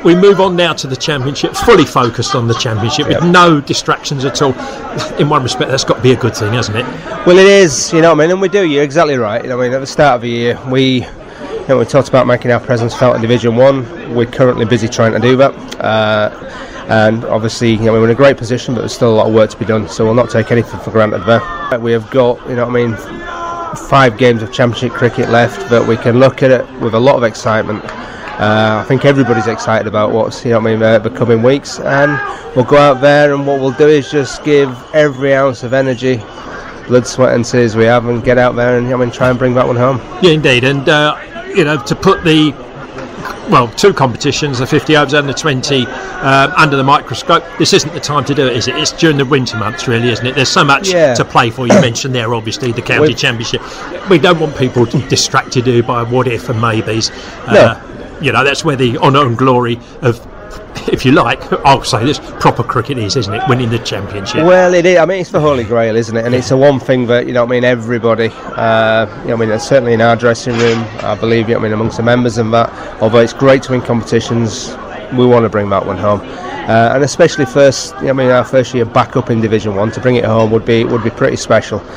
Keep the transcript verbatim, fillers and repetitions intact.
we move on now to the Championship, fully focused on the Championship, yep. with no distractions at all. In one respect, that's got to be a good thing, hasn't it? Well, it is, you know what I mean, and we do, you're exactly right. You know, I mean, at the start of the year, we, you know, we talked about making our presence felt in Division one. We're currently busy trying to do that. Uh, and obviously, you know, we're in a great position, but there's still a lot of work to be done, so we'll not take anything for granted there. We have got, you know what I mean, five games of Championship cricket left that we can look at it with a lot of excitement. Uh, I think everybody's excited about what's, you know what I mean, uh, the coming weeks, and we'll go out there and what we'll do is just give every ounce of energy, blood, sweat and tears we have, and get out there and, you know, I mean, try and bring that one home. Yeah, indeed, and uh, you know, to put the well, two competitions, the fifty overs and the twenty, um, under the microscope. This isn't the time to do it, is it? It's during the winter months, really, isn't it? There's so much yeah. to play for. You mentioned there, obviously, the county We've, championship. We don't want people distracted by what if and maybes. Uh, no. You know, that's where the honour and glory of, if you like, I'll say this, proper cricket is, isn't it? Winning the championship. Well, it is. I mean, it's the Holy Grail, isn't it? And it's the one thing that, you know what I mean, everybody, uh, you know what I mean, certainly in our dressing room, I believe, you know what I mean, amongst the members and that, although it's great to win competitions, we want to bring that one home. Uh, and especially first, you know what I mean, our first year back up in Division one, to bring it home would be would be pretty special.